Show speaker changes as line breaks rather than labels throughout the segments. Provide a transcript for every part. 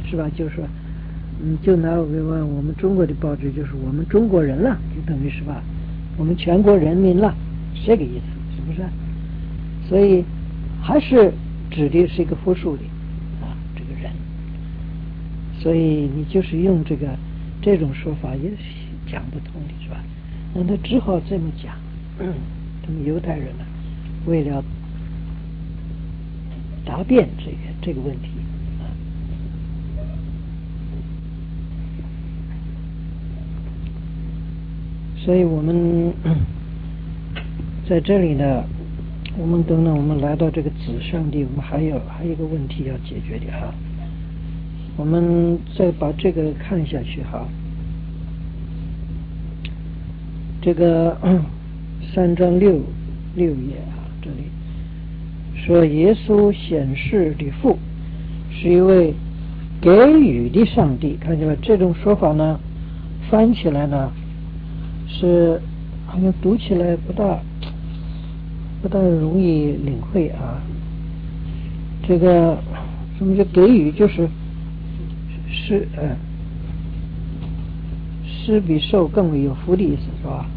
是吧？就是说，就拿我们中国的报纸，就是我们中国人了，就等于是吧，我们全国人民了，这个意思，是不是？所以还是指的是一个复数的这个人。所以你就是用这种说法也讲不通的，是吧？那他只好这么讲。他们犹太人呢，为了答辩这个问题所以我们在这里呢，我们等等我们来到这个子上帝，我们还有一个问题要解决的哈。我们再把这个看下去哈。这个3章6页这里说耶稣显示的父是一位给予的上帝，看见了这种说法呢，翻起来呢是好像读起来不大容易领会这个什么叫给予，就是施比受更为有福的意思，是吧？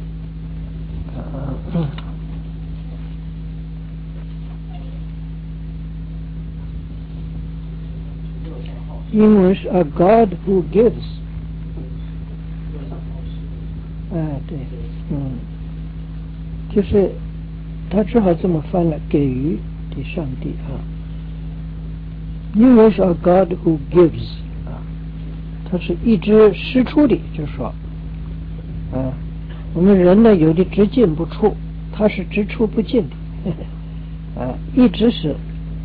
英文是 a God who gives。对，就是他只好这么翻了，给予的上帝英文是 a God who gives。他是一直施出的，就是说我们人呢有的只进不出，他是只出不进的一直是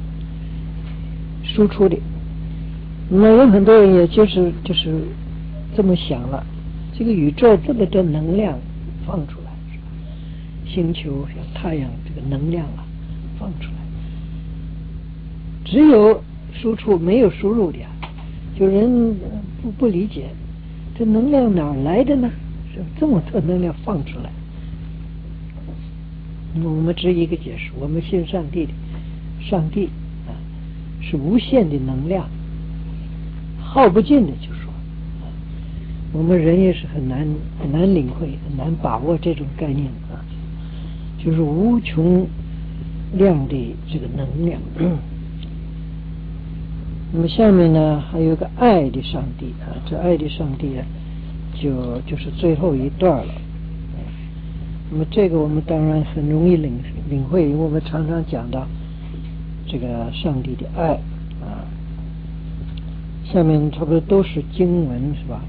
输出的。那么有很多人也就是这么想了，这个宇宙这么多能量放出来，星球像太阳这个能量放出来，只有输出没有输入的就人不理解这能量哪来的呢？是这么多能量放出来。那么我们只一个解释，我们信上帝的，上帝是无限的能量，耗不尽的，就说我们人也是很难领会，很难把握这种概念就是无穷量的这个能量。那么下面呢还有个爱的上帝这爱的上帝就是最后一段了。那么这个我们当然很容易领会，因为我们常常讲到这个上帝的爱下面差不多都是经文，是吧？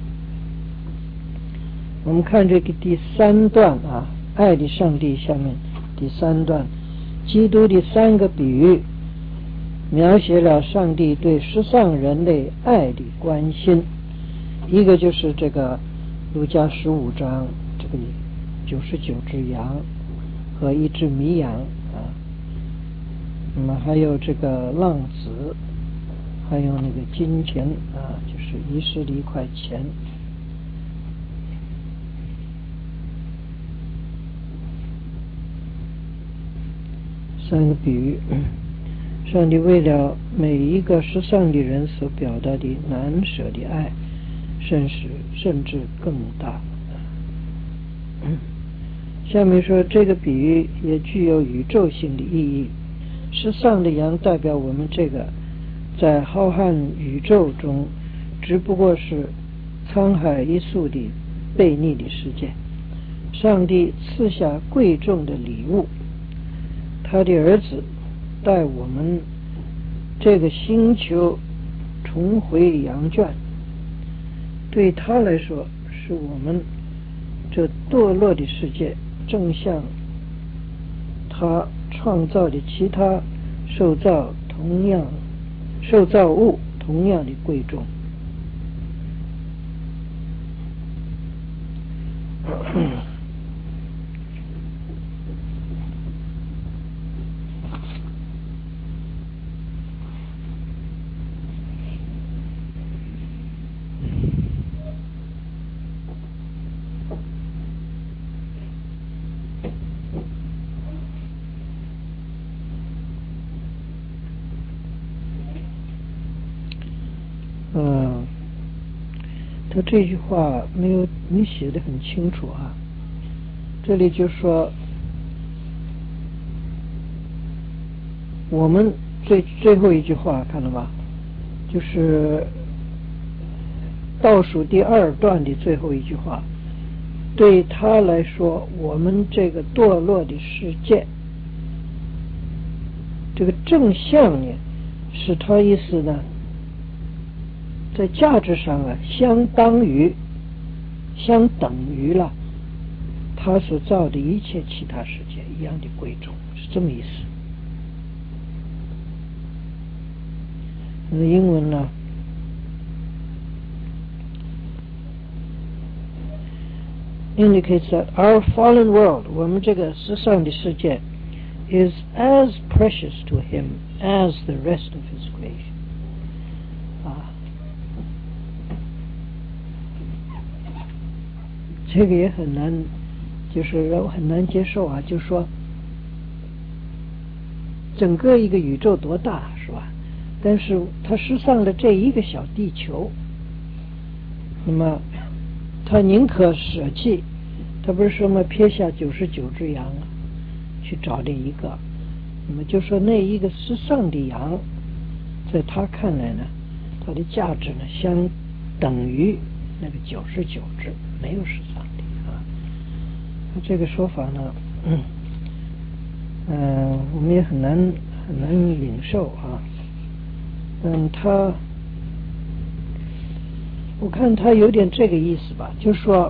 我们看这个第3段爱的上帝下面第3段，基督的3个比喻描写了上帝对世上人类爱的关心。一个就是这个路加15章这个99只羊和1只迷羊那么还有这个浪子，还有那个金钱就是遗失的1块钱。3个比喻，上帝为了每一个世上的人所表达的难舍的爱，甚至更大。下面说这个比喻也具有宇宙性的意义。世上的羊代表我们这个在浩瀚宇宙中只不过是沧海一粟的悖逆的世界，上帝赐下贵重的礼物，他的儿子带我们这个星球重回羊圈，对他来说是我们这堕落的世界正像他创造的其他受造物同样的贵重。 他这句话没写得很清楚啊。这里就说我们最后一句话看了吗？就是倒数第2段的最后一句话，对他来说，我们这个堕落的世界，这个正向呢，是他意思呢，在价值上啊，相等于了他所造的一切其他世界一样的贵重，是这么意思。那英文呢？Indicates that our fallen world, 我们这个世上的世界 is as precious to him as the rest of his creation. 这个也很难，就是人很难接受啊。就是说，整个一个宇宙多大，是吧？但是他失丧了这一个小地球，那么他宁可舍弃，他不是说嘛，撇下99只羊啊，去找另一个。那么就说那一个失丧的羊，在他看来呢，它的价值呢，相等于那个99只没有失丧的啊。这个说法呢，我们也很难领受啊。我看他有点这个意思吧，就是说，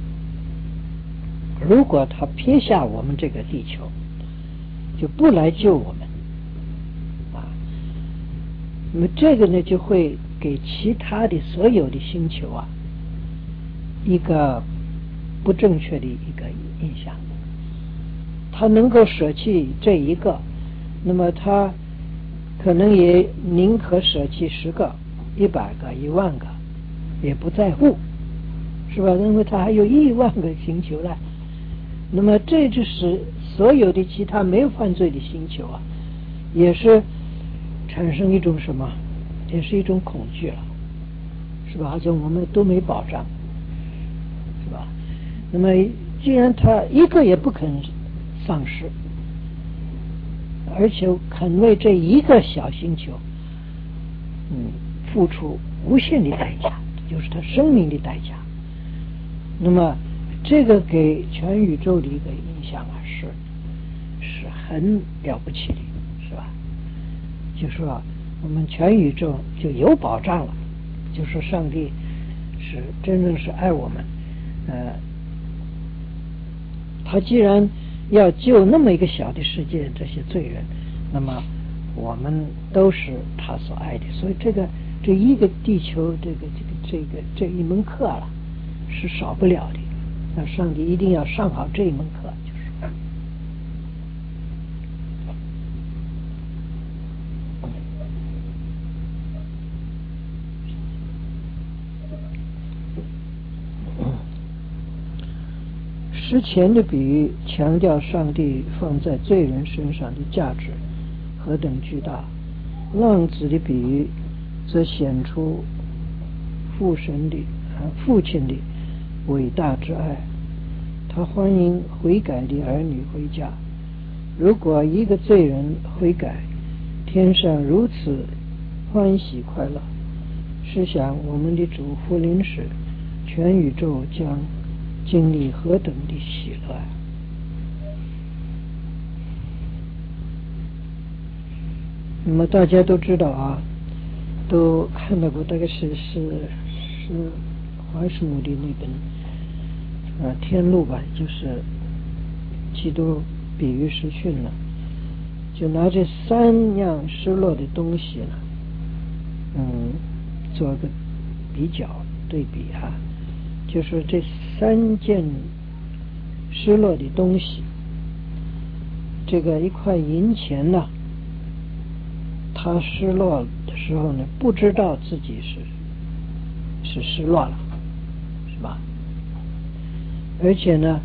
如果他撇下我们这个地球，就不来救我们啊，那么这个呢，就会给其他的所有的星球啊一个不正确的一个印象。他能够舍弃这一个，那么他可能也宁可舍弃10个、100个、1万个，也不在乎，是吧？因为他还有1万个星球呢。那么这就是所有的其他没有犯罪的星球啊，也是产生一种什么？也是一种恐惧了，是吧？好像我们都没保障，是吧？那么既然他一个也不肯丧失，而且肯为这一个小星球付出无限的代价，就是他生命的代价，那么这个给全宇宙的一个影响啊，是很了不起的，是吧？就说我们全宇宙就有保障了，就说上帝是真正是爱我们，他既然要救那么一个小的世界这些罪人，那么我们都是他所爱的，所以这一个地球这一门课了是少不了的，那上帝一定要上好这一门课，就是之前的比喻强调上帝放在罪人身上的价值何等巨大，浪子的比喻则显出父亲的伟大之爱，他欢迎悔改的儿女回家。如果一个罪人悔改，天上如此欢喜快乐，试想我们的主福临时，全宇宙将经历何等的喜乐啊！那么大家都知道啊，都看到过，大概是怀斯姆的那本天路吧，就是基督比喻实训了，就拿这3样失落的东西呢，做个比较对比啊，就是这3件失落的东西，这个一块银钱呢，他失落的时候呢，不知道自己是失落了，是吧？而且呢，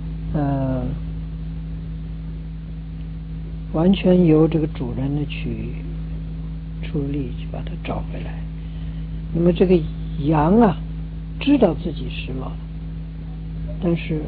完全由这个主人呢去出力去把它找回来。那么这个羊啊， 知道自己失落了，但是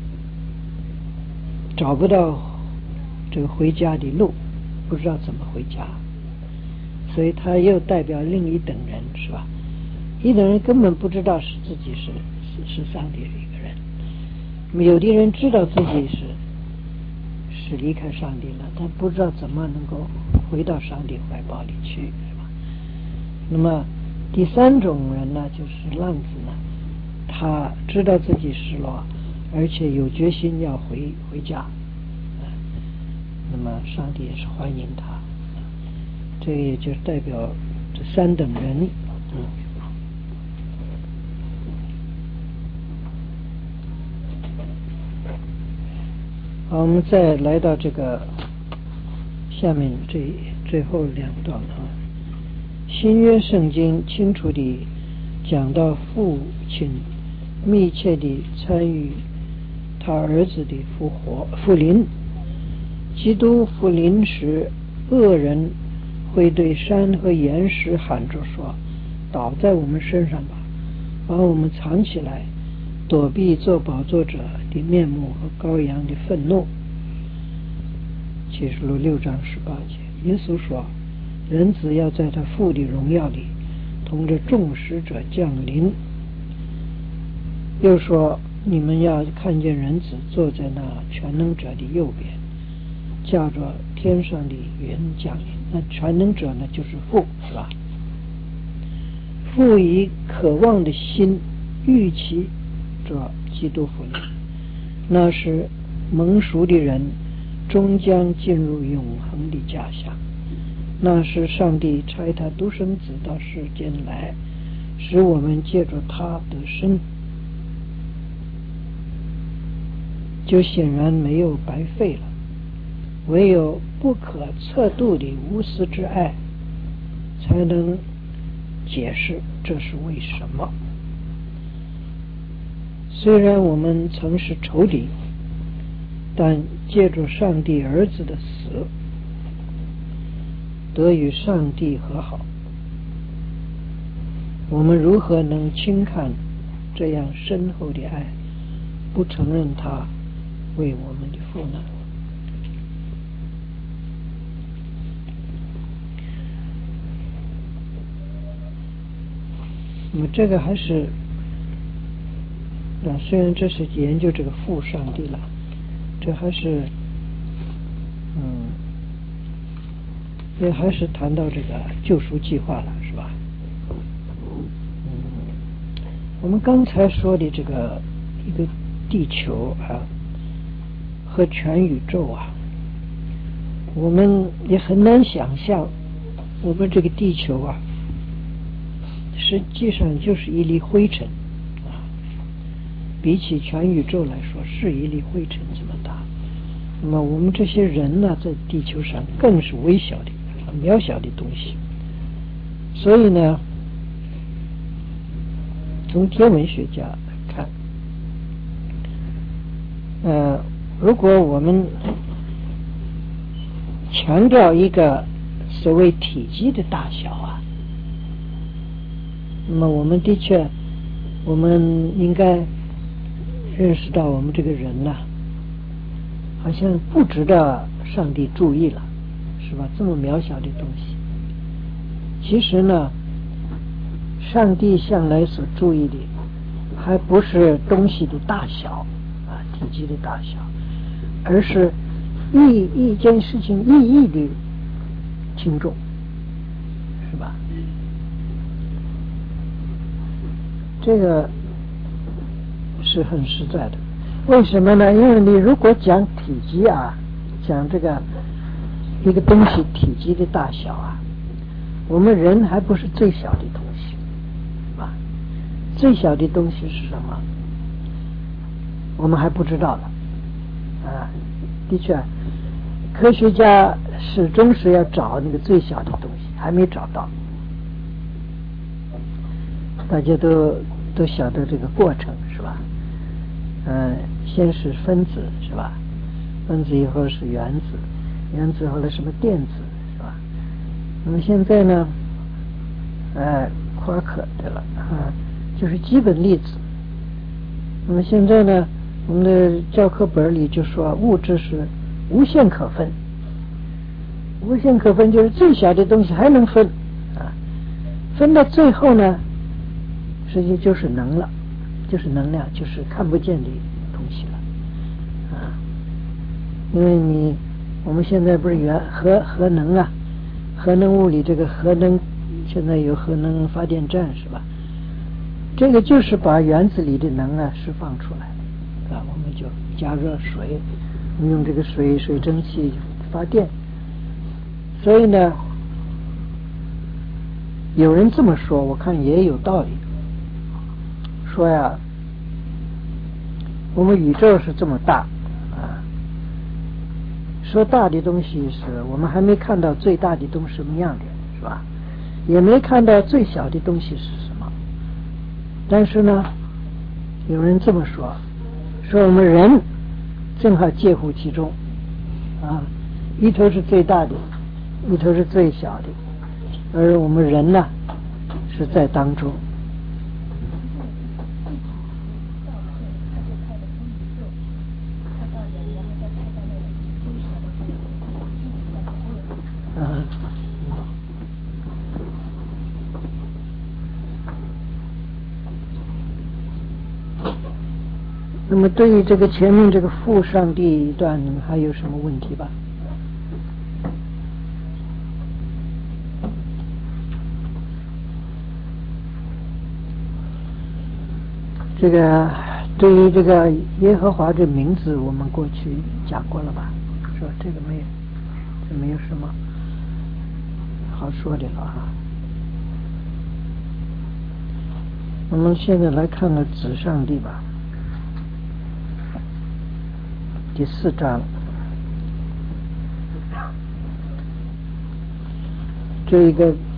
找不到这个回家的路，不知道怎么回家，所以他又代表另一等人，是吧？一等人根本不知道是自己是上帝的一个人，有的人知道自己是离开上帝了，但不知道怎么能够回到上帝怀抱里去，是吧？那么第三种人呢，就是浪子呢，他知道自己失落，而且有决心要回家，那么上帝也是欢迎他，这也就代表这三等人。好，我们再来到这个下面最后两段啊。新约圣经清楚地讲到父亲密切地参与他儿子的复临。基督复临时，恶人会对山和岩石喊着说：倒在我们身上吧，把我们藏起来，躲避做宝座者的面目和羔羊的愤怒。启示录6章18节，耶稣说，人子要在他父的荣耀里同着众使者降临。又说，你们要看见人子坐在那全能者的右边，驾着天上的云降临。那全能者呢，就是父，是吧？父以渴望的心预期着基督复临，那是蒙赎的人终将进入永恒的家乡。那是上帝差他独生子到世间来，使我们借着他得生，就显然没有白费了。唯有不可测度的无私之爱，才能解释这是为什么。虽然我们曾是仇敌，但借着上帝儿子的死，得与上帝和好。我们如何能轻看这样深厚的爱，不承认他为我们的父呢？那么这个还是虽然这是研究这个父上帝了，这还是也还是谈到这个救赎计划了，是吧？我们刚才说的这个一个地球和全宇宙我们也很难想象，我们这个地球实际上就是一粒灰尘比起全宇宙来说是一粒灰尘这么大。那么我们这些人呢，在地球上更是微小的渺小的东西。所以呢，从天文学家来看，如果我们强调一个所谓体积的大小那么我们的确，我们应该认识到我们这个人好像不值得上帝注意了，是吧？这么渺小的东西，其实呢，上帝向来所注意的还不是东西的大小体积的大小，而是一件事情意义的轻重，是吧？这个是很实在的。为什么呢？因为你如果讲体积讲这个一个东西体积的大小我们人还不是最小的东西，是吧？最小的东西是什么？我们还不知道的的确，科学家始终是要找那个最小的东西，还没找到。大家都晓得这个过程，是吧？先是分子，是吧？分子以后是原子，原子后来什么电子，是吧？那么现在呢，夸克对了就是基本粒子。那么现在呢，我们的教科本里就说物质是无限可分，无限可分就是最小的东西还能分啊，分到最后呢，实际就是能了，就是能量，就是看不见的东西了啊。因为我们现在不是核能啊，核能物理这个核能，现在有核能发电站是吧？这个就是把原子里的能啊释放出来啊，我们就加热水，我们用这个水蒸气发电。所以呢，有人这么说，我看也有道理，说呀，我们宇宙是这么大啊，说大的东西是我们还没看到最大的东西什么样的，是吧？也没看到最小的东西是什么。但是呢，有人这么说，说我们人正好介乎其中啊，一头是最大的，一头是最小的，而我们人呢是在当中。那么对于这个前面这个父上帝一段，你们还有什么问题吧？这个对于这个耶和华这名字，我们过去讲过了吧？说这个没有什么好说的了啊。我们现在来看看子上帝吧。第4章，这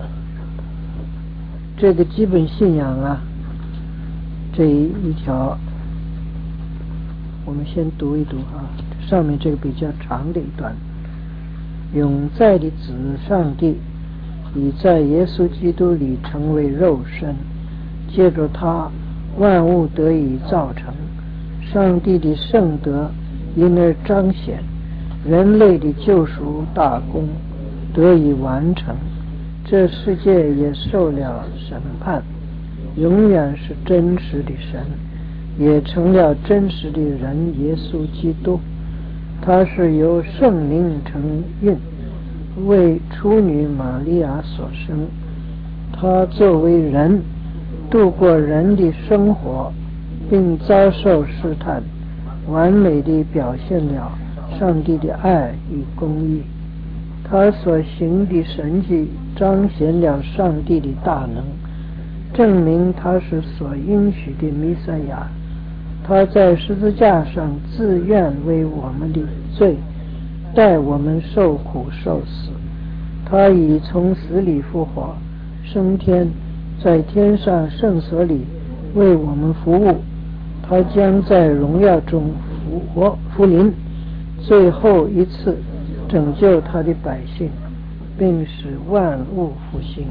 个基本信仰啊，这一条我们先读一读啊，上面这个比较长的一段。永在的子上帝已在耶稣基督里成为肉身，借着他万物得以造成，上帝的圣德因而彰显，人类的救赎大功得以完成，这世界也受了审判，永远是真实的神，也成了真实的人耶稣基督。他是由圣灵承孕，为处女玛利亚所生。他作为人度过人的生活，并遭受试探，完美地表现了上帝的爱与公义。他所行的神迹彰显了上帝的大能，证明他是所应许的弥赛亚。他在十字架上自愿为我们的罪，代我们受苦受死。他已从死里复活，升天，在天上圣所里为我们服务。他将在荣耀中复临，最后一次拯救他的百姓，并使万物复兴。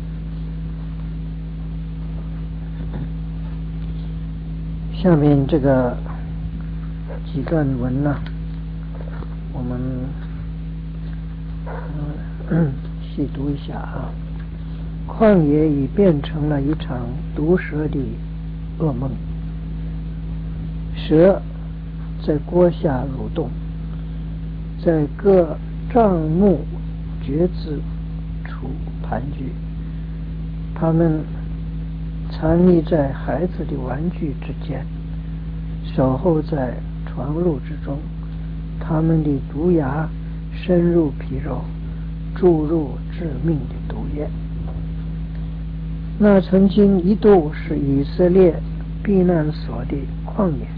下面这个几段文呢，我们细读一下啊。旷野已变成了一场毒蛇的噩梦，蛇在锅下蠕动，在各帐幕橛子处盘踞，它们藏匿在孩子的玩具之间，守候在床褥之中。他们的毒牙深入皮肉，注入致命的毒液。那曾经一度是以色列避难所的旷野，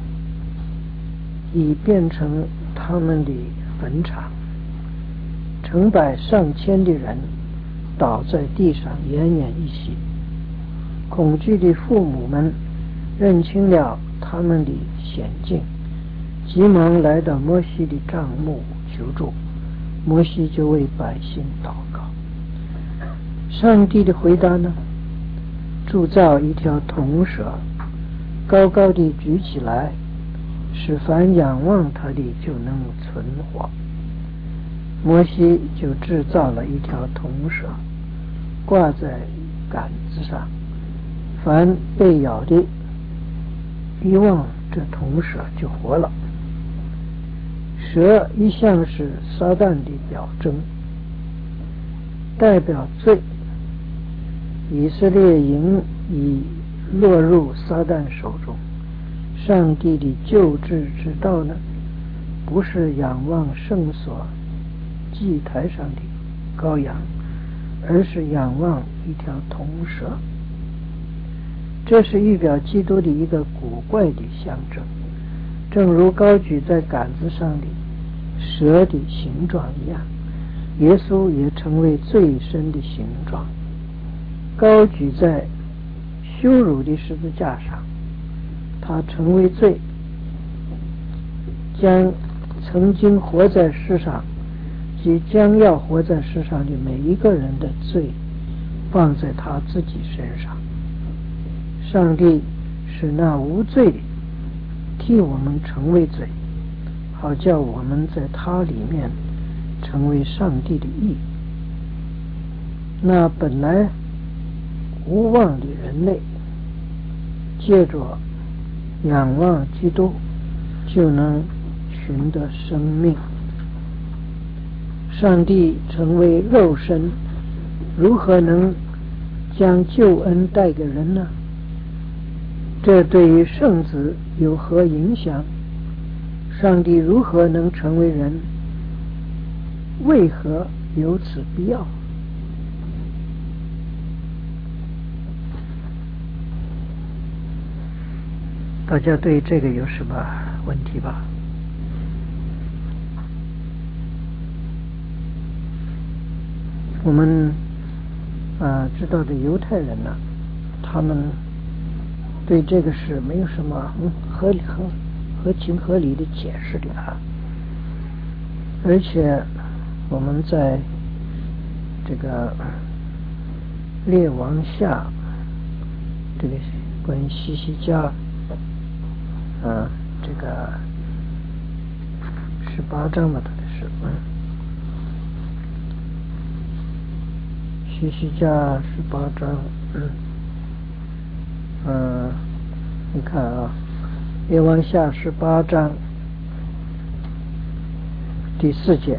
已变成他们的坟场，成百上千的人倒在地上奄奄一息。恐惧的父母们认清了他们的险境，急忙来到摩西的帐幕求助。摩西就为百姓祷告。上帝的回答呢， 铸造一条铜蛇，高高地举起来，使凡仰望他的就能存活。摩西就制造了一条铜蛇，挂在杆子上，凡被咬的一望这铜蛇就活了。蛇一向是撒旦的表征，代表罪。以色列营已落入撒旦手中。上帝的救治之道呢，不是仰望圣所祭台上的羔羊，而是仰望一条铜蛇。这是预表基督的一个古怪的象征，正如高举在杆子上的蛇的形状一样，耶稣也成为最深的形状，高举在羞辱的十字架上，他成为罪，将曾经活在世上即将要活在世上的每一个人的罪放在他自己身上。上帝使那无罪的替我们成为罪，好叫我们在他里面成为上帝的义。那本来无望的人类，借着仰望基督就能寻得生命。上帝成为肉身，如何能将救恩带给人呢？这对于圣子有何影响？上帝如何能成为人？为何有此必要？大家对这个有什么问题吧？我们知道的犹太人呢，他们对这个事没有什么合情合理的解释的而且我们在这个列王下这个关于西西家这个18章吧，特别是西西家18章你看列王下18章第4节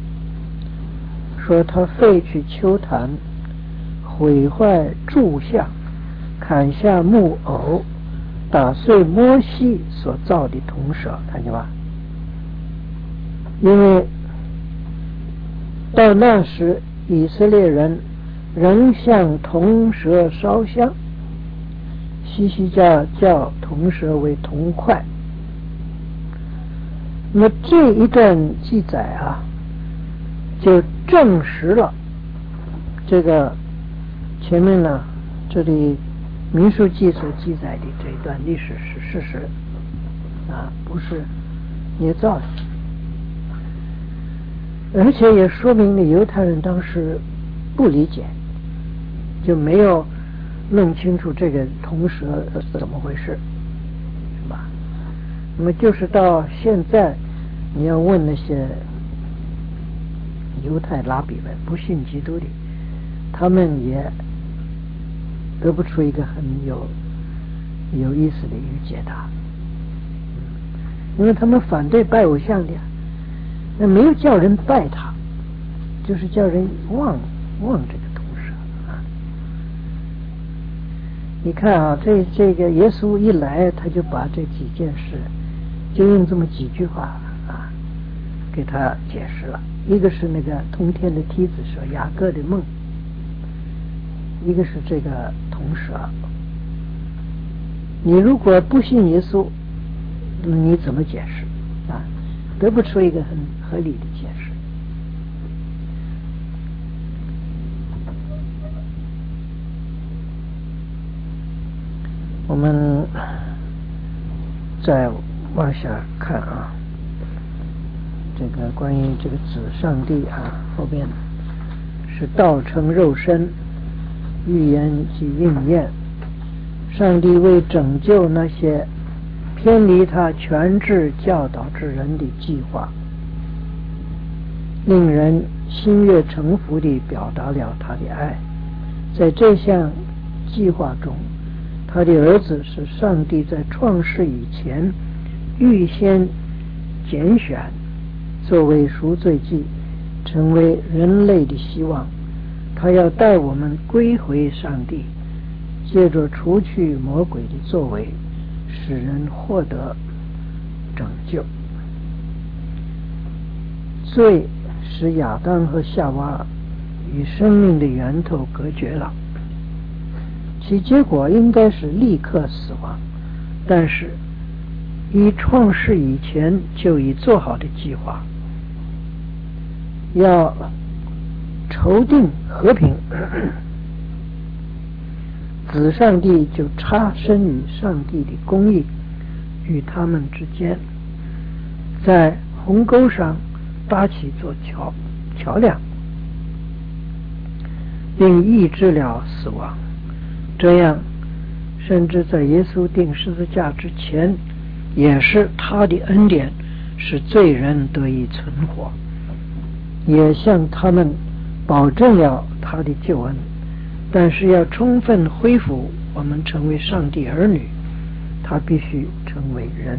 说，他废去丘坛，毁坏柱像，砍下木偶，打碎摩西所造的铜蛇，看见吧？因为到那时以色列人仍向铜蛇烧香，西西家叫铜蛇为铜块。那么这一段记载就证实了这个前面呢这里民数记所记载的这一段历史是事实不是捏造的，而且也说明了犹太人当时不理解，就没有弄清楚这个铜蛇是怎么回事，是吧？那么就是到现在你要问那些犹太拉比们不信基督的，他们也得不出一个很有意思的一个解答，因为他们反对拜偶像的，那没有叫人拜他，就是叫人忘这个铜蛇你看这个耶稣一来，他就把这几件事就用这么几句话给他解释了。一个是那个通天的梯子，说雅各的梦；一个是这个铜蛇。你如果不信耶稣，那你怎么解释得不出一个很合理的解释。我们再往下看这个关于这个子上帝后边是道成肉身，预言及应验， 上帝为拯救那些偏离他全智教导之人的计划，令人心悦诚服地表达了他的爱。在这项计划中，他的儿子是上帝在创世以前预先拣选，作为赎罪祭，成为人类的希望。他要带我们归回上帝，借着除去魔鬼的作为，使人获得拯救。罪使亚当和夏娃与生命的源头隔绝了，其结果应该是立刻死亡，但是以创世以前就已做好的计划，要筹定和平，子上帝就插身于上帝的公义与他们之间，在鸿沟上搭起座桥梁，并抑制了死亡。这样，甚至在耶稣钉十字架之前，也是他的恩典使罪人得以存活，也向他们保证了他的救恩。但是要充分恢复我们成为上帝儿女，他必须成为人。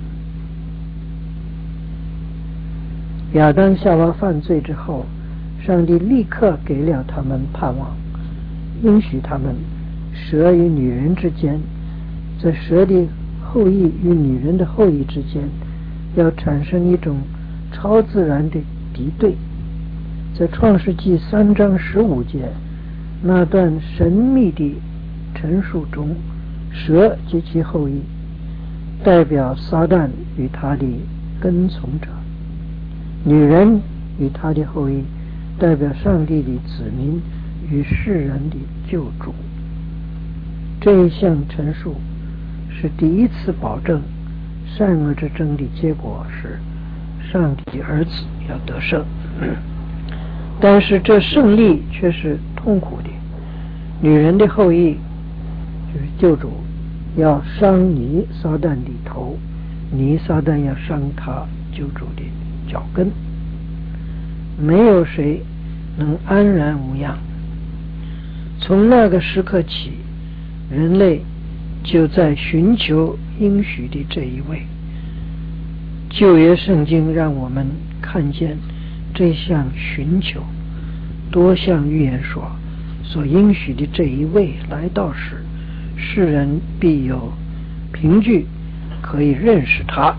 亚当夏娃犯罪之后，上帝立刻给了他们盼望，应许他们蛇与女人之间，在蛇的后裔与女人的后裔之间要产生一种超自然的敌对。在创世纪3章15节那段神秘的陈述中，蛇及其后裔代表撒旦与他的跟从者，女人与他的后裔代表上帝的子民与世人的救主。这一项陈述是第一次保证善恶之争的结果是上帝的儿子要得胜，但是这胜利却是痛苦的。女人的后裔就是救主要伤泥撒旦的头，泥撒旦要伤他救主的脚跟，没有谁能安然无恙。从那个时刻起，人类就在寻求应许的这一位。旧约圣经让我们看见这项寻求，多项预言说，所应许的这一位来到时，世人必有凭据可以认识他。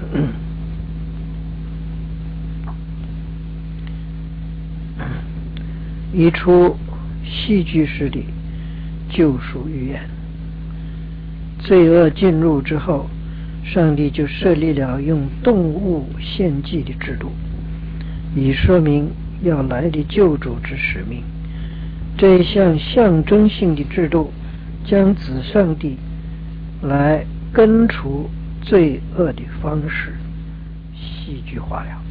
一出戏剧式的救赎预言。罪恶进入之后，上帝就设立了用动物献祭的制度，以说明要来的救主之使命。这一项象征性的制度将子上帝来根除罪恶的方式戏剧化了。